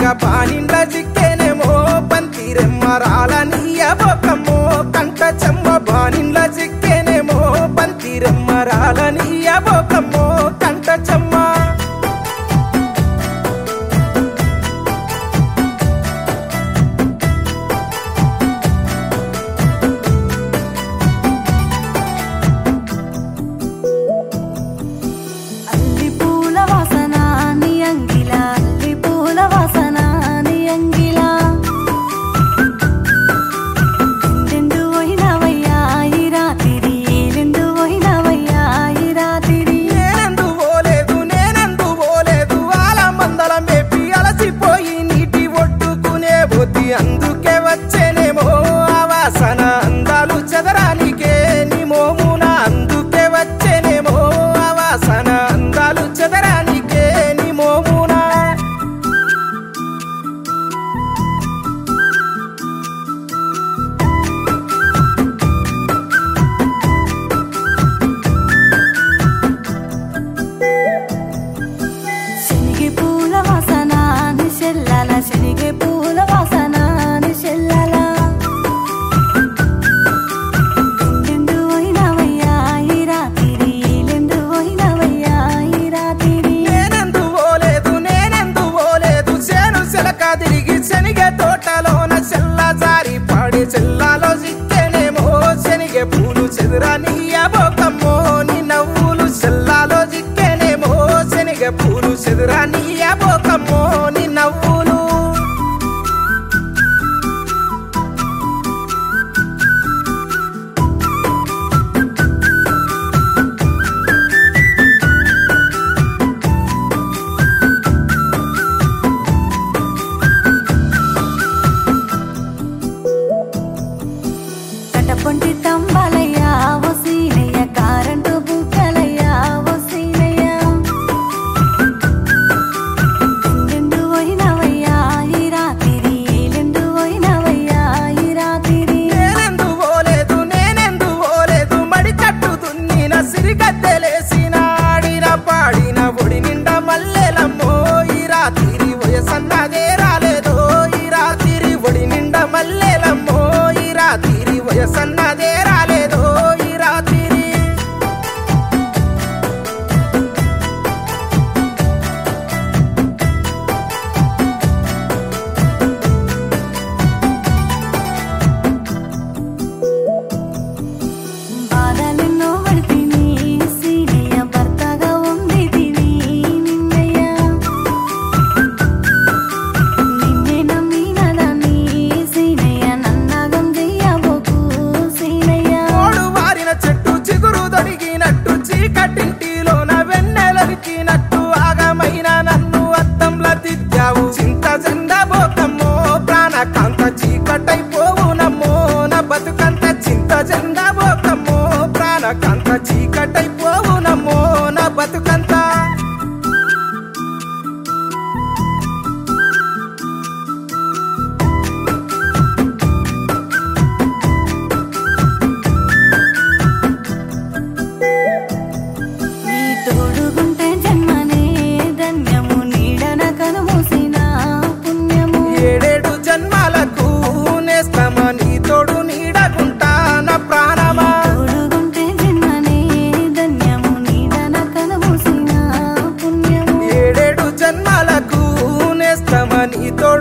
బానిండ్ల జిక్కేనేమో పంతిరెమ్మరాల నీయబోకమ్మో కంట చెమ్మ బానిండ్ల జిక్కేనేమో పంతిరెమ్మరాల నీయబోకమ్మో కంట చెమ్మ అందుకే వచ్చేనేమో ఆవాసన అందాలు చదరానికే నీ మోమున అందుకే వచ్చేనేమో ఆవాసన అందాలు చదరానికే నీ మోమున శనిగే పూల వాసన నిశెల్లాల శనిగే పూల వాసన తిరిగి శనిగే తోటలోన చెల్ల జారి పాడి చెల్లాలో జిక్కేనేమో శనిగే పూలు చెదురా నీయబోకమ్మో నీ నవ్వులు చెల్లాలో జిక్కేనేమో శనిగే పూలు చెదురా నీయబోకమ్మో నీ నవ్వులు పొంటి తంబాలయ్యా ఓ సీనయ్య కారంటు బుగ్గలయ్యా ఓ సీనయ్య ఎందెందు పోయినవయ్యా ఈ రాత్రి ఏలెందు పోయినవయ్యా ఈ రాత్రి నేనెందు పోలేదు మడి కట్టు దున్నిన సిరిగద్దెలేసిన ఆడిన పాడిన ఒడి నిండా మల్లెలమ్మో ఈ రాత్రి వయసన్నదే రాలేదో ఈ రాత్రి ఒడి నిండా మల్లెలమ్మో ఈ రాత్రి వయసన్నదే రాలేదో ఈ రాత్రి బాధలెన్నో పడితిని సీనయ్య భర్తగా ఉంది తిని నిన్నయ్య నిన్నే నమ్మినదాన్ని సీనయ్య నన్నగం చెయ్యబోకు సీనయ్య ఓడు వారిన చెట్టు చిగురు దొరికినట్టు చీకటింటిలోన వెన్నెలరికినట్టు ఆగమైన నన్ను అద్దంలా దిద్దావు చింత జెండబోకమ్మో ప్రాణకాంత చీకటైపోవునమ్మో నా బతుకంత చింత జెండబోకమ్మో ప్రాణకాంత చీకటైపోవునమ్మో నా బతుకంత నీ తోడుగుంటే జన్మనే ధన్యము నీడన కనుమూసిన పుణ్యము ఏడేడు జన్మాలకు నేస్తమా నీ తోడు నీడకుంటా నా ప్రాణమా తోడుగుంటే జన్మనే ధన్యము నీడన కనుమూసిన పుణ్యము ఏడేడు జన్మాలకు నేస్తమా నీ తోడు